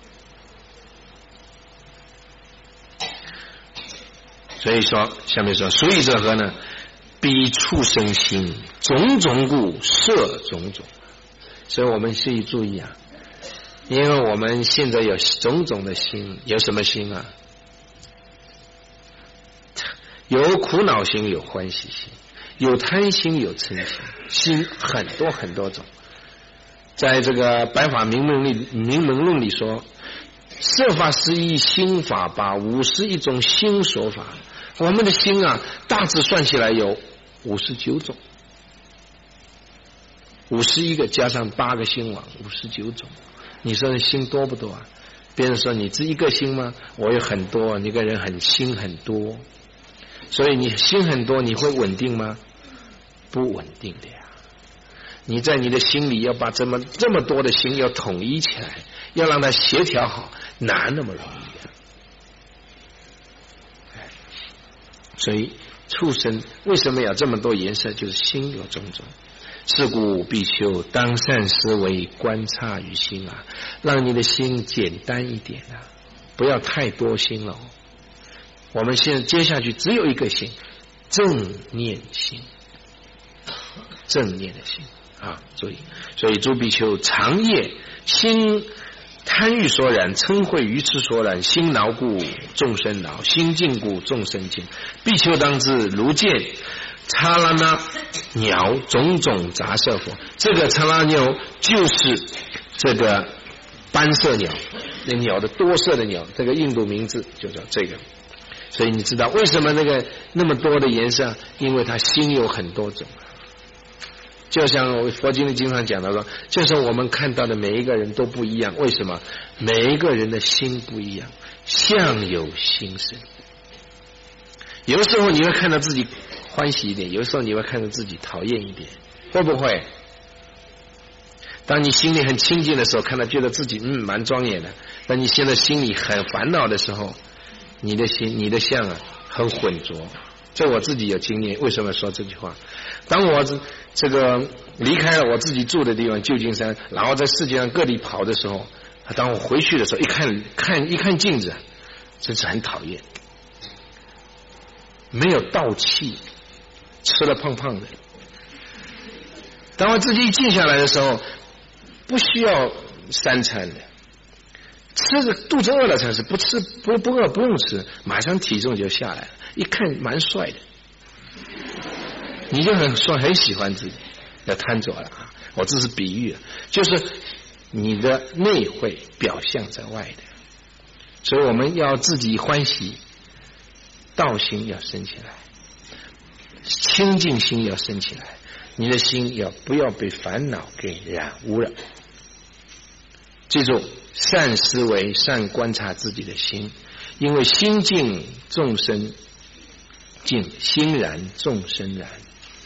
所以说下面说，所以者何呢？彼畜生心种种故，色种种。所以我们需要注意啊，因为我们现在有种种的心，有什么心啊？有苦恼心，有欢喜心，有贪心，有嗔心，心很多很多种。在这个《白法明门里明门论里说，色法十一，心法八，五十一种心所法。我们的心啊，大致算起来有五十九种，五十一个加上八个心王，五十九种。你说心多不多啊？ 别人说你只一个心吗？我有很多，你个人很心很多，所以你心很多，你会稳定吗？不稳定的呀。你在你的心里要把这么这么多的心要统一起来，要让它协调好，哪那么容易啊？所以畜生为什么要这么多颜色？就是心有种种。是故比丘当善思维观察于心啊，让你的心简单一点啊，不要太多心了。我们现在接下去只有一个心，正念心，正念的心啊，注意。所以诸比丘长夜心贪欲所染，嗔恚愚痴所染，心恼故众生恼，心静故众生静。比丘当知，如见刹那那鸟种种杂色佛，这个刹那鸟就是这个斑色鸟，那鸟的多色的鸟，这个印度名字就叫这个。所以你知道为什么那个那么多的颜色？因为它心有很多种。就像我佛经里经常讲到说，就是我们看到的每一个人都不一样。为什么？每一个人的心不一样，相由心生。有的时候你会看到自己欢喜一点，有的时候你会看到自己讨厌一点，会不会？当你心里很清净的时候，看到觉得自己嗯蛮庄严的；当你现在心里很烦恼的时候，你的心你的相啊很浑浊。这我自己有经验。为什么说这句话？当我这个离开了我自己住的地方旧金山，然后在世界上各地跑的时候，当我回去的时候，一看看一看镜子，真是很讨厌，没有道气，吃了胖胖的。当我自己一静下来的时候，不需要三餐的，吃着肚子饿了才是，不吃不不饿不用吃，马上体重就下来了。一看蛮帅的，你就很帅，很喜欢自己，要贪着了啊！我这是比喻，就是你的内会表象在外的，所以我们要自己欢喜，道心要升起来，清净心要升起来，你的心要不要被烦恼给染污了？记住，善思维，善观察自己的心，因为心静众生静，心然众生然。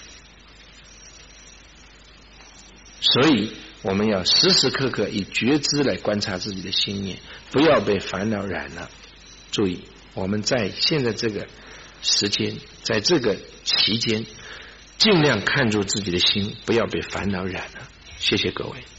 所以我们要时时刻刻以觉知来观察自己的心念，不要被烦恼染了。注意，我们在现在这个时间，在这个期间，尽量看住自己的心，不要被烦恼染了。谢谢各位。